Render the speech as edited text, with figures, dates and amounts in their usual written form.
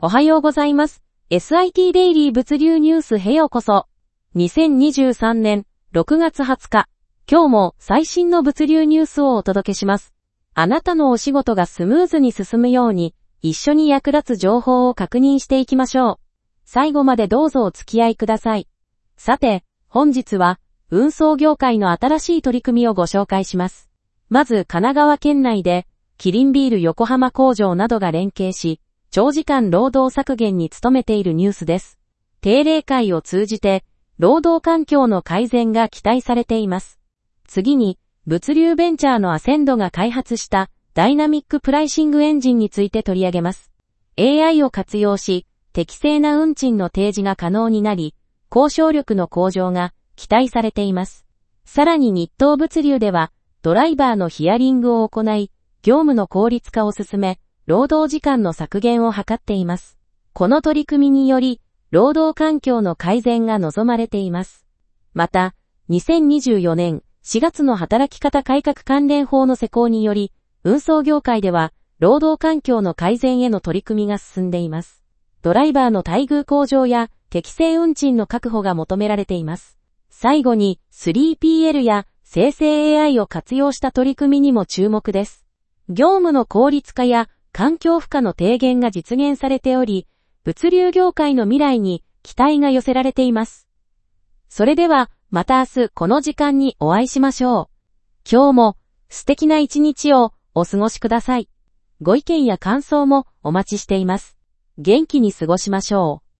おはようございます。SIT デイリー物流ニュースへようこそ。2023年6月20日、今日も最新の物流ニュースをお届けします。あなたのお仕事がスムーズに進むように、一緒に役立つ情報を確認していきましょう。最後までどうぞお付き合いください。さて、本日は、運送業界の新しい取り組みをご紹介します。まず、神奈川県内で、キリンビール横浜工場などが連携し、長時間労働削減に努めているニュースです。定例会を通じて、労働環境の改善が期待されています。次に、物流ベンチャーのアセンドが開発したダイナミックプライシングエンジンについて取り上げます。AI を活用し、適正な運賃の提示が可能になり、交渉力の向上が期待されています。さらに日東物流では、ドライバーのヒアリングを行い、業務の効率化を進め、労働時間の削減を図っています。この取り組みにより、労働環境の改善が望まれています。また、2024年4月の働き方改革関連法の施行により、運送業界では、労働環境の改善への取り組みが進んでいます。ドライバーの待遇向上や適正運賃の確保が求められています。最後に 3PL や生成 AI を活用した取り組みにも注目です。業務の効率化や環境負荷の低減が実現されており、物流業界の未来に期待が寄せられています。それではまた明日この時間にお会いしましょう。今日も素敵な一日をお過ごしください。ご意見や感想もお待ちしています。元気に過ごしましょう。